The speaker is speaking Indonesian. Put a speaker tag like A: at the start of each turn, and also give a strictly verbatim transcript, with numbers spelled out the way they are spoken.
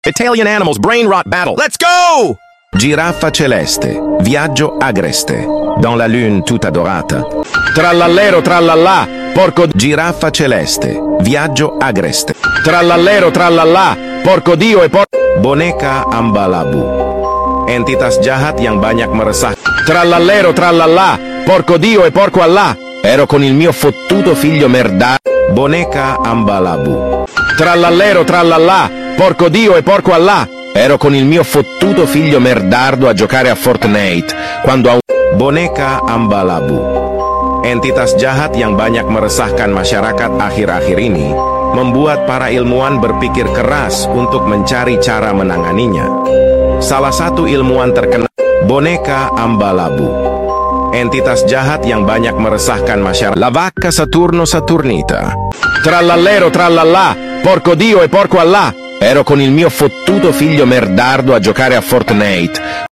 A: Italian Animals Brain Rot Battle. Let's go! Giraffa celeste, viaggio agreste, dans la lune tutta dorata. Trallallero trallallà, porco giraffa celeste, viaggio agreste. Trallallero trallallà, porco dio e por... Boneka Ambalabu, entitas jahat yang banyak meresah. Trallallero trallallà, porco dio e porco Allah, ero con il mio fottuto figlio merda. Boneka Ambalabu. Trallallero trallallà, porco dio e porco Allah, ero con il mio fottuto figlio merdardo a giocare a Fortnite, quando a un... Boneka Ambalabu, entitas jahat yang banyak meresahkan masyarakat akhir-akhir ini, membuat para ilmuwan berpikir keras untuk mencari cara menanganinya. Salah satu ilmuwan terkenal, Boneka Ambalabu, entitas jahat yang banyak meresahkan masyarakat. La vacca Saturno Saturnita. Trallallero trallallà, porco dio e porco Allah, ero con il mio fottuto figlio merdardo a giocare a Fortnite,